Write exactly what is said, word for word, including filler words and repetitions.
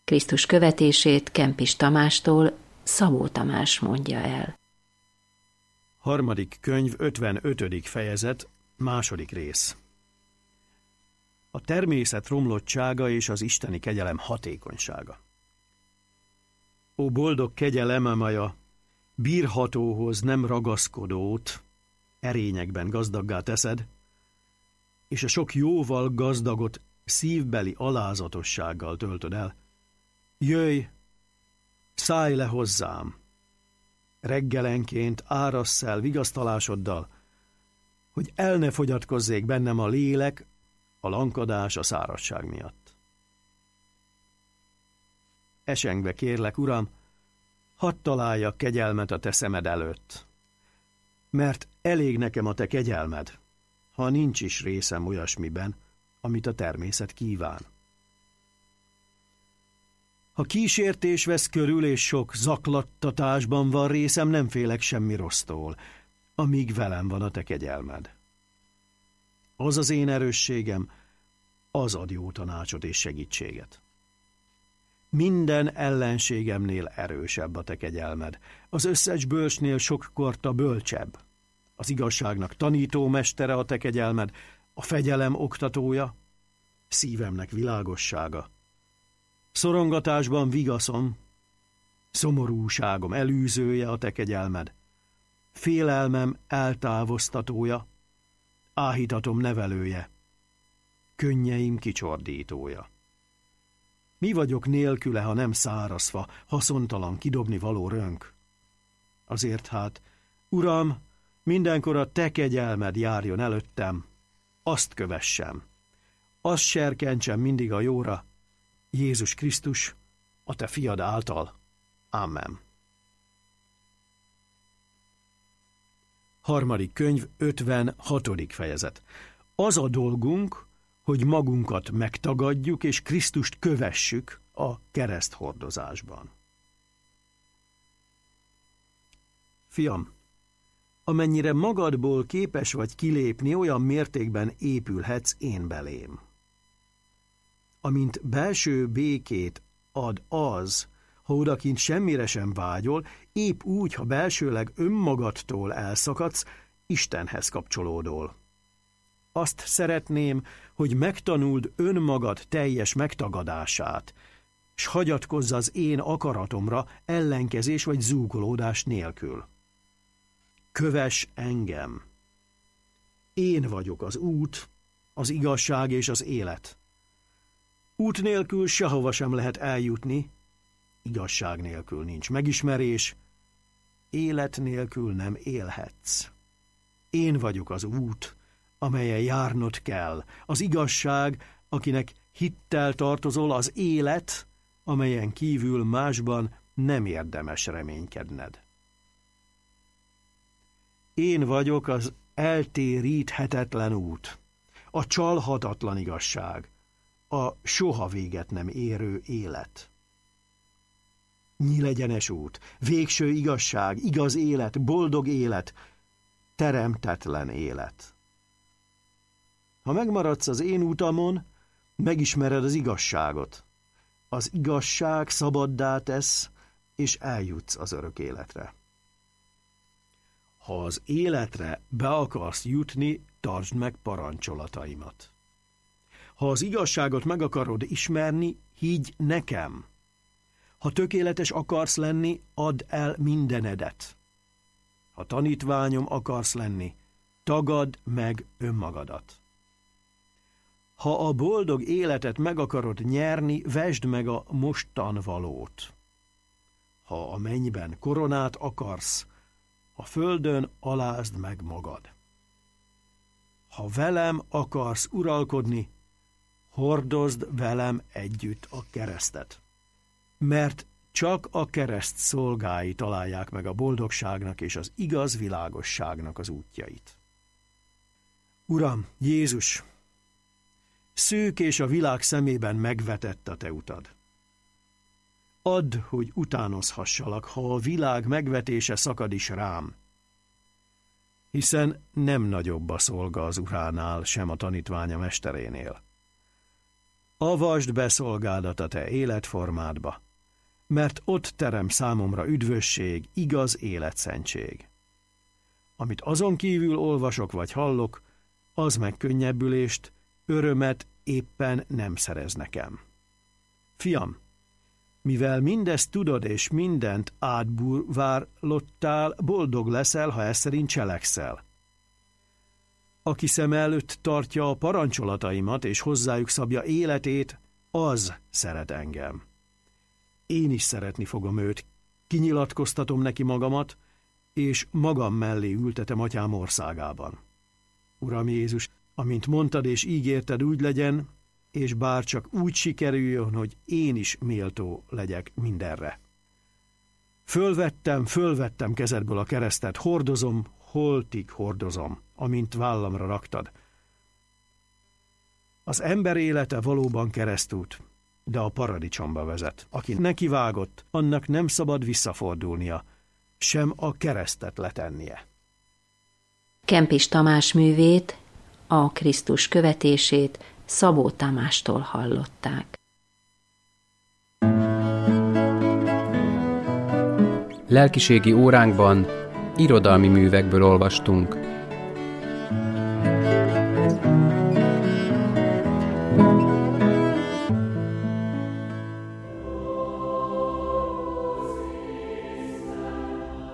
Krisztus követését Kempis Tamástól Szabó Tamás mondja el. Harmadik könyv, ötvenötödik fejezet, második rész. A természet romlottsága és az isteni kegyelem hatékonysága. Ó boldog kegyelem, amely a bírhatóhoz nem ragaszkodót erényekben gazdaggá teszed, és a sok jóval gazdagot szívbeli alázatossággal töltöd el. Jöjj, szállj le hozzám! Reggelenként árassz el vigasztalásoddal, hogy el ne fogyatkozzék bennem a lélek, a lankadás, a szárazság miatt. Esengve kérlek, Uram, hadd találjak kegyelmet a te szemed előtt, mert elég nekem a te kegyelmed, ha nincs is részem olyasmiben, amit a természet kíván. Ha kísértés vesz körül és sok zaklattatásban van részem, nem félek semmi rossztól, amíg velem van a te kegyelmed. Az az én erősségem, az ad jó tanácsot és segítséget. Minden ellenségemnél erősebb a te kegyelmed, az összes bölcsnél sokkorta bölcsebb. Az igazságnak tanító mestere a te kegyelmed, a fegyelem oktatója, szívemnek világossága. Szorongatásban vigaszom, szomorúságom elűzője a te kegyelmed, félelmem eltávoztatója, áhítatom nevelője, könnyeim kicsordítója. Mi vagyok nélküle, ha nem szárazfa, haszontalan, kidobni való rönk? Azért hát, Uram, mindenkor a te kegyelmed járjon előttem, azt kövessem, azt serkentsem mindig a jóra, Jézus Krisztus, a te fiad által. Amen. Harmadik könyv, ötvenhatodik fejezet. Az a dolgunk, hogy magunkat megtagadjuk, és Krisztust kövessük a kereszthordozásban. Fiam, amennyire magadból képes vagy kilépni, olyan mértékben épülhetsz én belém. Amint belső békét ad az, ha odakint semmire sem vágyol, épp úgy, ha belsőleg önmagadtól elszakadsz, Istenhez kapcsolódol. Azt szeretném, hogy megtanuld önmagad teljes megtagadását, s hagyatkozz az én akaratomra ellenkezés vagy zúgolódás nélkül. Kövess engem! Én vagyok az út, az igazság és az élet. Út nélkül sehova sem lehet eljutni, igazság nélkül nincs megismerés, élet nélkül nem élhetsz. Én vagyok az út, amelyen járnod kell, az igazság, akinek hittel tartozol, az élet, amelyen kívül másban nem érdemes reménykedned. Én vagyok az eltéríthetetlen út, a csalhatatlan igazság, a soha véget nem érő élet. Nyílegyenes út, végső igazság, igaz élet, boldog élet, teremtetlen élet. Ha megmaradsz az én utamon, megismered az igazságot. Az igazság szabaddá tesz, és eljutsz az örök életre. Ha az életre be akarsz jutni, tartsd meg parancsolataimat. Ha az igazságot meg akarod ismerni, higgy nekem. Ha tökéletes akarsz lenni, add el mindenedet. Ha tanítványom akarsz lenni, tagadd meg önmagadat. Ha a boldog életet meg akarod nyerni, vesd meg a mostanvalót. Ha a mennyben koronát akarsz, a földön alázd meg magad. Ha velem akarsz uralkodni, hordozd velem együtt a keresztet. Mert csak a kereszt szolgái találják meg a boldogságnak és az igaz világosságnak az útjait. Uram, Jézus, szűk és a világ szemében megvetett a te utad. Add, hogy utánozhassalak, ha a világ megvetése szakad is rám. Hiszen nem nagyobb a szolga az uránál, sem a tanítványa mesterénél. avasd be szolgádat a te életformádba, mert ott terem számomra üdvösség, igaz életszentség. Amit azon kívül olvasok vagy hallok, az megkönnyebbülést, örömet éppen nem szerez nekem. Fiam, mivel mindezt tudod és mindent átburvárlottál, boldog leszel, ha ezt szerint cselekszel. Aki szem előtt tartja a parancsolataimat és hozzájuk szabja életét, az szeret engem. Én is szeretni fogom őt, kinyilatkoztatom neki magamat, és magam mellé ültetem atyám országában. Uram Jézus, amint mondtad és ígérted, úgy legyen, és bár csak úgy sikerüljön, hogy én is méltó legyek mindenre. Fölvettem, fölvettem kezedből a keresztet, hordozom, holtig hordozom, amint vállamra raktad. Az ember élete valóban keresztút, de a paradicsomba vezet. Aki nekivágott, annak nem szabad visszafordulnia, sem a keresztet letennie. Kempis Tamás művét, a Krisztus követését Szabó Tamástól hallották. Lelkiségi óránkban irodalmi művekből olvastunk.